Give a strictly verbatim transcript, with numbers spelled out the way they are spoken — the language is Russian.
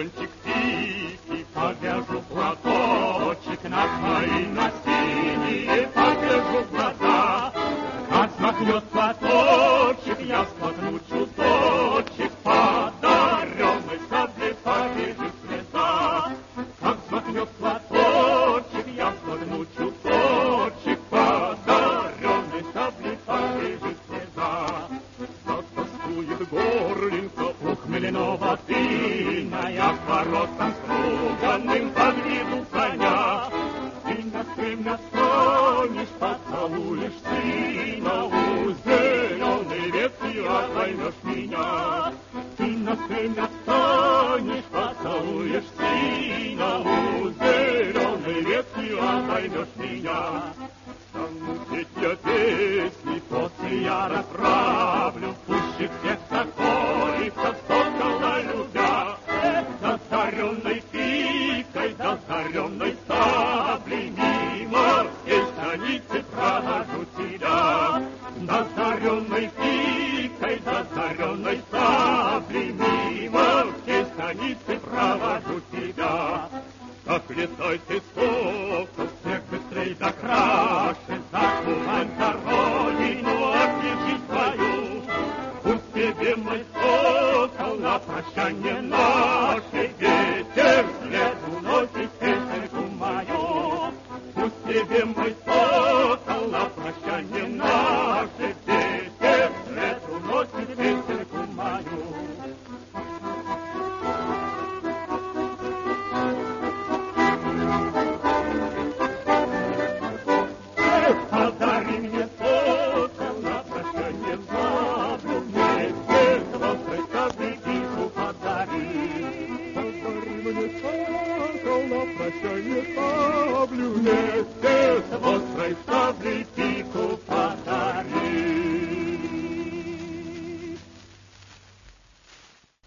зонтик тихий, повяжу платочек на свои носины, повяжу глаза. Как смахнет платочек, я схватну чуточек, подаренной саблей побежит слеза. Как смахнет платочек, я схватну чуточек, подаренной саблей побежит слеза. Затаскует горлинка ухмеленого-тыная, поросом струганным под виду коня. Ты на сына стонешь, поцелуешь сына, у зеленой ветки отоймешь меня. Ты на сына стонешь, поцелуешь сына, у зеленой ветки отоймешь меня. Стану петь я песни, после я расправлю, пуще всех соколиков сокола любя. За заренной пикой, за заренной саблей, мимо всей станицы провожу тебя. За заренной пикой, за заренной саблей, мимо всей станицы провожу тебя. Так летай ты, сокол, всех быстрей да краше, закувань за родину, отвечи свою. Пусть тебе, мой сокол, на прощанье наше ветер вслед уносит песенку мою. Пусть тебе, мой сокол, на прощанье наше ветер вслед уносит песенку мою. Подари мне, сокол, на прощанье саблю, вместе с острой саблей пику подари. Подари мне, сокол, на прощанье саблю, вместе с острой саблей пику подари.